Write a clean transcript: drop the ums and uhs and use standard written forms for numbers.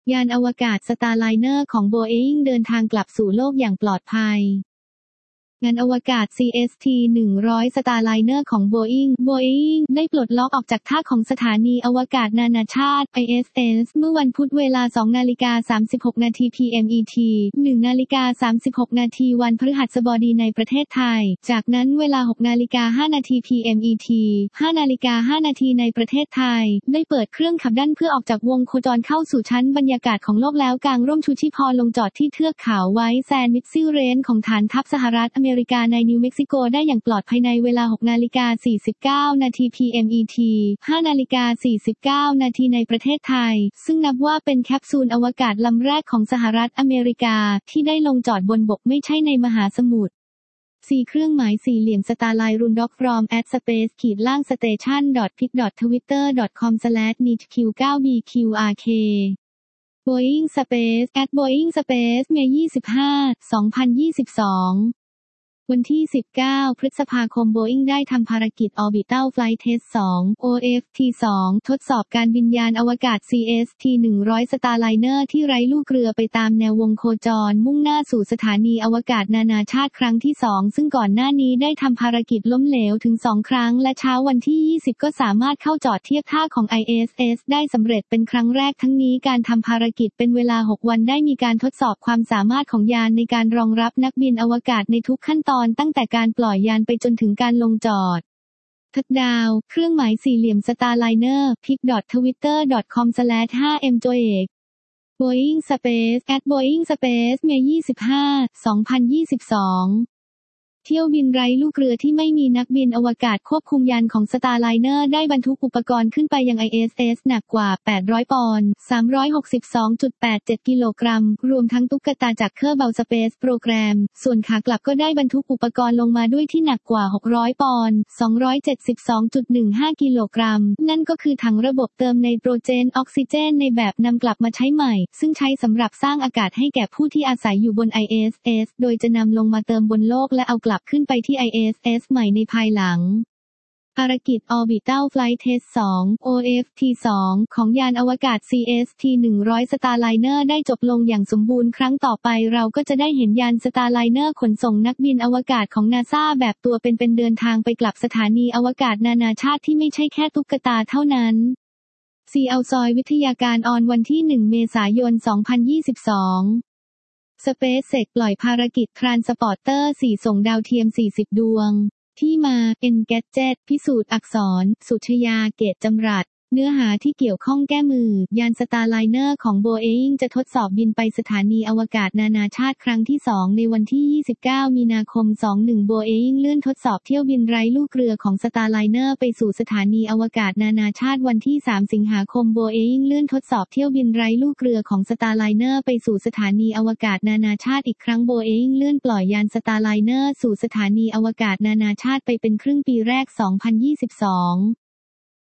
ยานอวกาศ Starliner ของ Boeing เดินทางกลับสู่โลกอย่างปลอดภัยงานอวกาศ CST-100 Starliner ของ Boeing ได้ปลดล็อกออกจากท่าของสถานีอวกาศนานาชาติ ISS เมื่อวันพุธเวลา 2:36 น. PM.ET 1:36 น. วันพฤหัสบดีในประเทศไทยจากนั้นเวลา 6:05 น. PM.ET 5:05 น. ในประเทศไทยได้เปิดเครื่องขับดั้นเพื่อออกจากวงโคจรเข้าสู่ชั้นบรรยากาศของโลกแล้วกางร่มชูชีพลงจอดที่เทือกเขาไวท์แซนด์มิดซิลเรนจ์ของฐานทัพสหรัฐอเมริกาในนิวเม็กซิโกได้อย่างปลอดภัยในเวลา 6:49 น. PM.ET 5:49 น. ในประเทศไทยซึ่งนับว่าเป็นแคปซูลอวกาศลำแรกของสหรัฐอเมริกาที่ได้ลงจอดบนบกไม่ใช่ในมหาสมุทร4เครื่องหมายสี่เหลี่ยม Starline Run Dock from at space-station.pic.twitter.com/nitq9bqrk Boeing Space @Boeing Space เมษายน 2022วันที่ 19 พฤษภาคม Boeing ได้ทำภารกิจ Orbital Flight Test 2 OFT2 ทดสอบการบินยานอวกาศ CST-100 Starliner ที่ไร้ลูกเรือไปตามแนววงโคจรมุ่งหน้าสู่สถานีอวกาศนานาชาติครั้งที่ 2 ซึ่งก่อนหน้านี้ได้ทำภารกิจล้มเหลวถึง 2 ครั้งและเช้าวันที่ 20 ก็สามารถเข้าจอดเทียบท่าของ ISS ได้สำเร็จเป็นครั้งแรกทั้งนี้การทำภารกิจเป็นเวลา 6 วันได้มีการทดสอบความสามารถของยานในการรองรับนักบินอวกาศในทุกขั้นตอนตั้งแต่การปล่อยยานไปจนถึงการลงจอดทัดดาวเครื่องหมายสี่เหลี่ยม Starliner pic.twitter.com/5mjoek Boeing Space @Boeing Space เมษายน 2022เที่ยวบินไร้ลูกเรือที่ไม่มีนักบินอวกาศควบคุมยานของ Starliner ได้บรรทุกอุปกรณ์ขึ้นไปยัง ISS หนักกว่า 800 ปอนด์ 362.87 กิโลกรัม รวมทั้งตุ๊กตาจากเคอร์เบลสเปซโปรแกรม ส่วนขากลับก็ได้บรรทุกอุปกรณ์ลงมาด้วยที่หนักกว่า 600 ปอนด์ 272.15 กิโลกรัม นั่นก็คือถังระบบเติมไนโตรเจนออกซิเจนในแบบนำกลับมาใช้ใหม่ ซึ่งใช้สำหรับสร้างอากาศให้แก่ผู้ที่อาศัยอยู่บน ISS โดยจะนำลงมาเติมบนโลกและเอากลับขึ้นไปที่ ISS ใหม่ในภายหลังภารกิจ Orbital Flight Test 2 OFT2 ของยานอวกาศ CST-100 Starliner ได้จบลงอย่างสมบูรณ์ครั้งต่อไปเราก็จะได้เห็นยาน Starliner ขนส่งนักบินอวกาศของ NASA แบบตัวเป็นๆเดินทางไปกลับสถานีอวกาศนานาชาติที่ไม่ใช่แค่ตุ๊กตาเท่านั้นซีอัลซอยวิทยาการออนวันที่ 1 เมษายน 2022SpaceX ปล่อยภารกิจ Transporter 4 ส่งดาวเทียม 40 ดวง ที่มา Engadget พิสูจน์อักษร สุชยา เกตจำรัด เนื้อหาที่เกี่ยวข้องแก้มือยาน Starliner ของ Boeing จะทดสอบบินไปสถานีอวกาศนานาชาติครั้งที่ 2 ในวันที่ 29 มีนาคม 21 Boeing เลื่อนทดสอบเที่ยวบินไร้ลูกเรือของ Starliner ไปสู่สถานีอวกาศนานาชาติวันที่ 3 สิงหาคม Boeing เลื่อนทดสอบเที่ยวบินไร้ลูกเรือของ Starliner ไปสู่สถานีอวกาศนานาชาติอีกครั้ง Boeing เลื่อนปล่อยยาน Starliner สู่สถานีอวกาศนานาชาติไปเป็นครึ่งปีแรก 2022